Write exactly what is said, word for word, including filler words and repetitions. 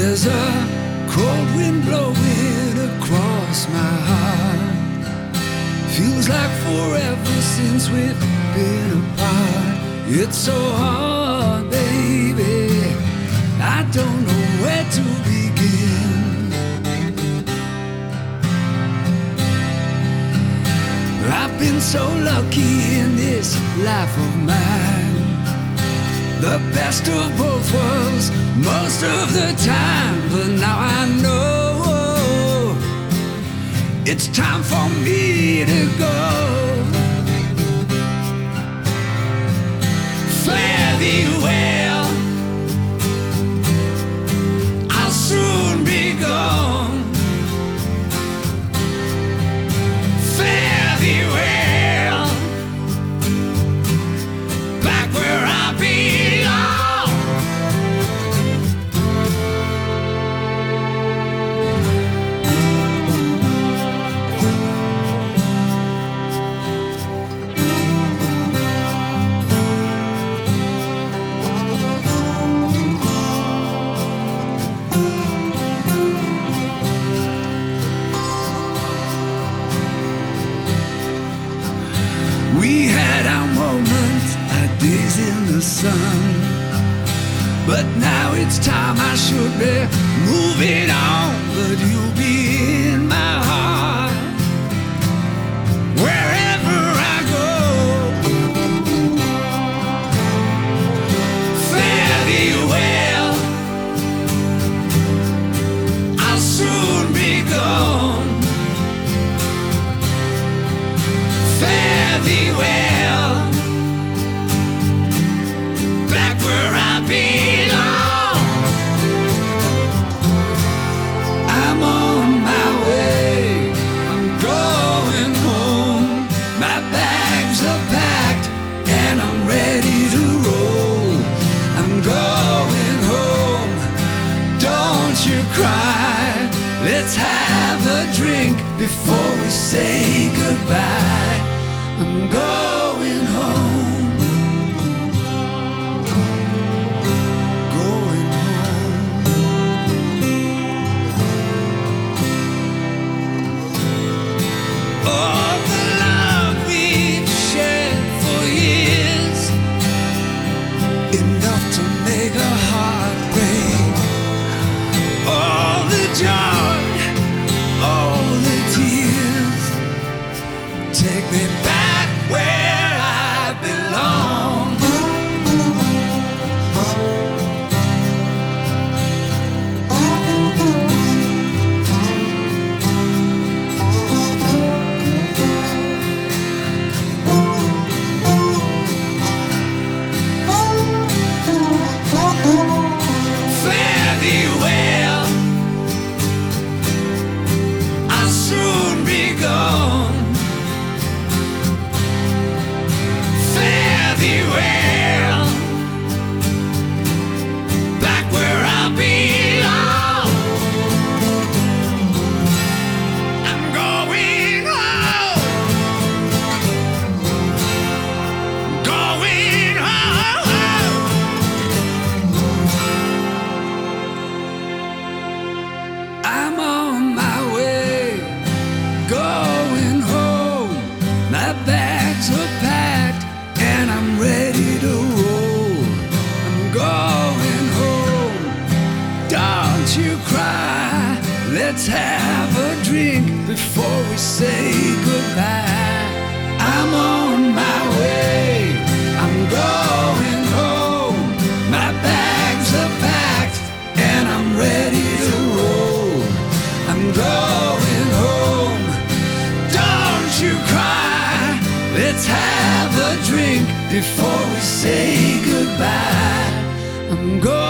There's a cold wind blowing across my heart. Feels like forever since we've been apart. It's so hard, baby, I don't know where to begin. I've been so lucky in this life of mine. The best of both worlds most of the time. But now I know it's time for me to go. Fare thee well, I'll soon be gone. Fare thee well, back where I belong. We had our moments, our days in the sun, but now it's time I should be moving on. But you'll be in my heart wherever I go. Fare thee well, I'll soon be gone. Fare thee well, back where I belong. I'm on my way, I'm going home. My bags are packed and I'm ready to roll. I'm going home, don't you cry. Let's have a drink before we say goodbye. I'm going home, going home. All the love we've shared for years, enough to make a heart break. All the joy, all the tears, take me back where I belong. Fare thee well, I'll soon be gone. Fare thee well, back where I belong. I'm going home, going home. I'm on my way, going home. My bags are packed and I'm ready to roll. I'm going home, don't you cry. Let's have a drink before we say goodbye. I'm on my way, I'm going home. My bags are packed and I'm ready to roll. I'm going home, don't you cry. Let's have a drink before we say goodbye. I'm going